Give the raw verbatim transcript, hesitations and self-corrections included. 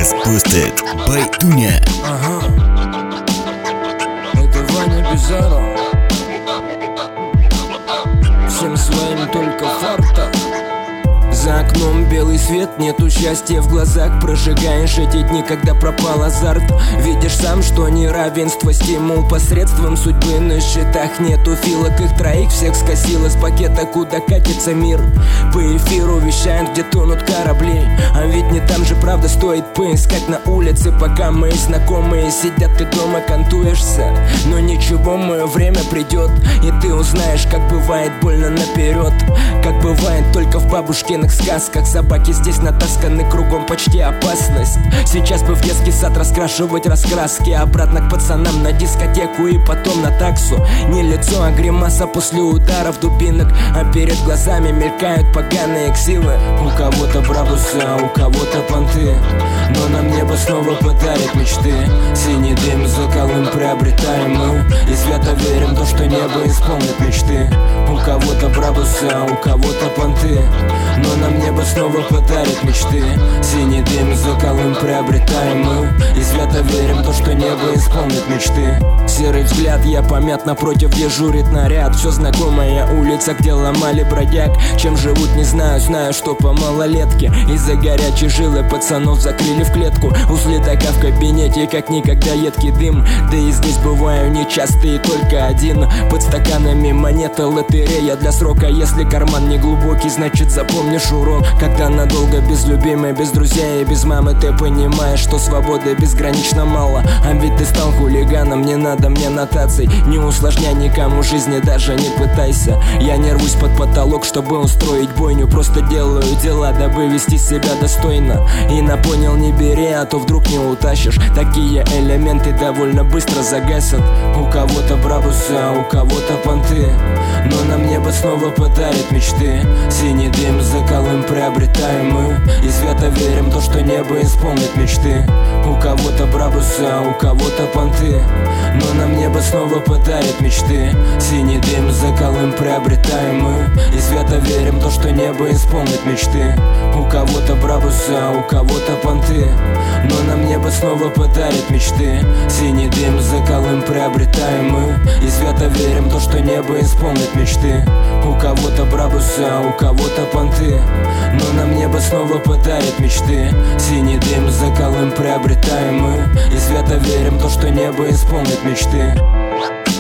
Guest posted by Dunya. Ага. Это Ваня Бизаров. Всем своим только фарта. За окном белый свет, нету счастья в глазах. Прожигаешь эти дни, когда пропал азарт. Видишь сам, что неравенство, стимул посредством судьбы. На счетах нету филок, их троих всех скосило с пакета, куда катится мир. По эфиру вещают, где тонут корабли. А ведь не там же правда стоит поискать на улице. Пока мои знакомые сидят, ты дома кантуешься. Но ничего, мое время придет, и ты узнаешь, как бывает больно наперед. Как бывает только в бабушкиных сказках. Собаки здесь натасканы, кругом почти опасность. Сейчас бы в детский сад раскрашивать раскраски. Обратно к пацанам на дискотеку и потом на таксу. Не лицо, а гримаса после ударов дубинок. А перед глазами мелькают поганые ксивы. У кого-то брабусы, а у кого-то понты. Но нам небо снова подарит мечты. Синий дым за Колым приобретаем мы. И свято верим в то, что небо исполнит мечты. У кого-то брабусы, а у кого-то понты. Но нам небо снова подарит мечты. Синий дым за Колым приобретаем мы. И свято верим в то, что небо исполнит мечты. Серый взгляд, я помят, напротив дежурит наряд. Все знакомая улица, где ломали бродяг. Чем живут, не знаю, знаю, что по малолетке. Из-за горячей жилы пацанов закрыли в клетку. У следака в кабинете, как никогда едкий дым. Да и здесь бываю нечасто и только один. Под стаканами монета лотерея для срока. Если карман не глубокий, значит запомнишь урок. Когда надолго без любимой, без друзей и без мамы, ты понимаешь, что свободы безгранично мало. А ведь ты стал хулиганом, не надо мне нотаций. Не усложняй никому жизни, даже не пытайся. Я не рвусь под потолок, чтобы устроить бойню. Просто делаю дела, дабы вести себя достойно. И на понял не бери, а то вдруг не утащишь. Такие элементы довольно быстро загасят. У кого-то брабусы, а у кого-то понты. Но нам небо снова подарит мечты. Синий дым за Колым приобретаем мы. И свято верим в то, что небо исполнит мечты. У кого-то брабусы, а у кого-то понты. Но нам небо снова подарит мечты. Синий дым за Колым приобретаем мы. И свято верим в то, что небо исполнит мечты. У кого-то брабусы, а у кого-то понты. Но нам небо снова подарит мечты. Синий дым за Колым приобретаем мы. И свято верим в то, что небо исполнит мечты. У кого-то брабусы, а у кого-то понты. Но нам небо снова подарит мечты. Синий дым за Колым приобретаем мы. И свято верим в то, что небо исполнит мечты.